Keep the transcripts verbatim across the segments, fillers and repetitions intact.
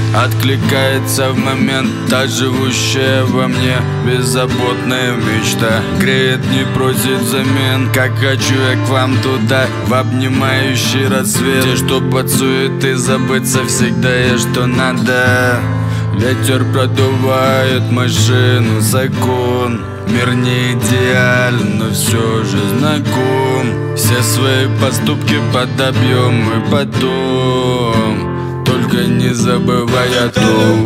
Откликается в момент та живущая во мне беззаботная мечта. Греет, не просит взамен, как хочу я к вам туда, в обнимающий рассвет. Те, что под суеты забыться всегда есть что надо. Ветер продувает машину, закон. Мир не идеален, но все же знаком. Все свои поступки подобьем мы потом, только не забывай о том.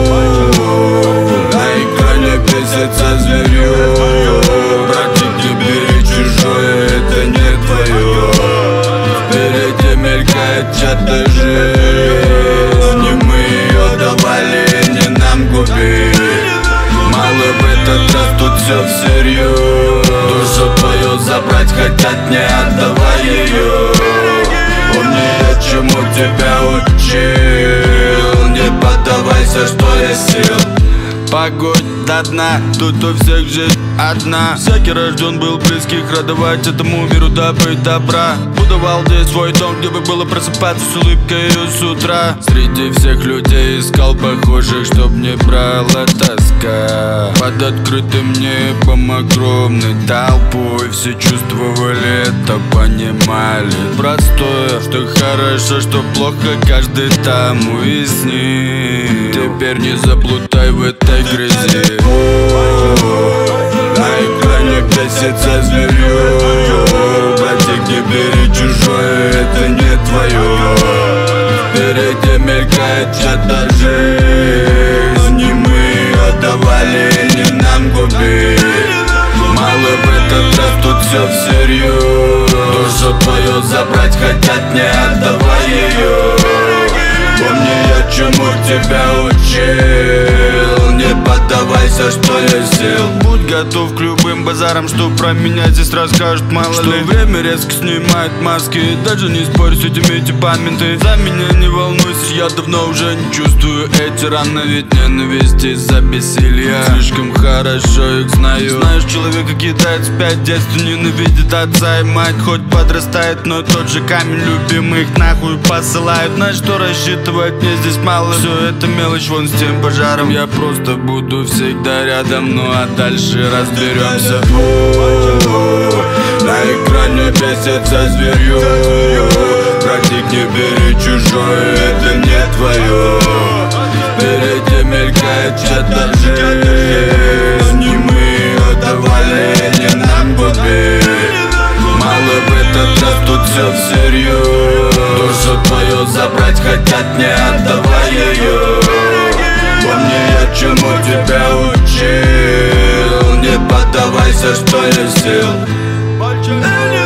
На экране бесится зверье. Братик, не бери чужое, это не твое. Впереди мелькает чья-то жизнь, не мы ее давали, не нам губить. Мало в этот раз, тут все всерьез. Душу твою забрать хотят, не отдавай ее. Помни, я чему тебя учил. Не поддавайся, что есть сил. Погодь до дна, тут у всех жизнь одна. Всякий рожден был близких радовать этому миру добро и добра. Будовал здесь свой дом, где бы было просыпаться с улыбкой с утра. Среди всех людей искал похожих, чтоб не брала тоска. Под открытым небом огромной толпой все чувствовали это, понимали простое, что хорошо, что плохо, каждый там уяснил. Теперь не заплутай в этой грязи. На экране бесится зверье. Братик, не бери чужое, это не твое. Впереди мелькает чья-то жизнь, не мы ее давали, не нам губить. Мало в этот раз, тут все всерьез. Душу твою забрать хотят, не отдавай ее. Помни, я чему тебя учил. Не поддавайся, что есть сил. Будь готов к любым базарам, что про меня здесь расскажут, мало что ли. Время резко снимает маски, даже не спорь с этими типами. Ты за меня не волнуйся, я давно уже не чувствую эти раны. Ведь ненависть из-за бессилия, слишком хорошо их знаю. Знаешь, человека кидает спять, детство ненавидит отца и мать. Хоть подрастает, но тот же камень любимых нахуй посылают. На что рассчитывать мне здесь мало. Все это мелочь, вон с тем пожаром. Я просто буду всегда рядом, ну а дальше разберемся. На экране бесится зверье. Братик, не бери чужое, это не твое. Впереди мелькает чья-то жизнь, не мы ее давали, не нам губить. Мало в этот раз, тут все всерьез. Душу твою забрать хотят, не отдавай ее. Помни, я чему тебя учил. Не поддавайся, что есть сил.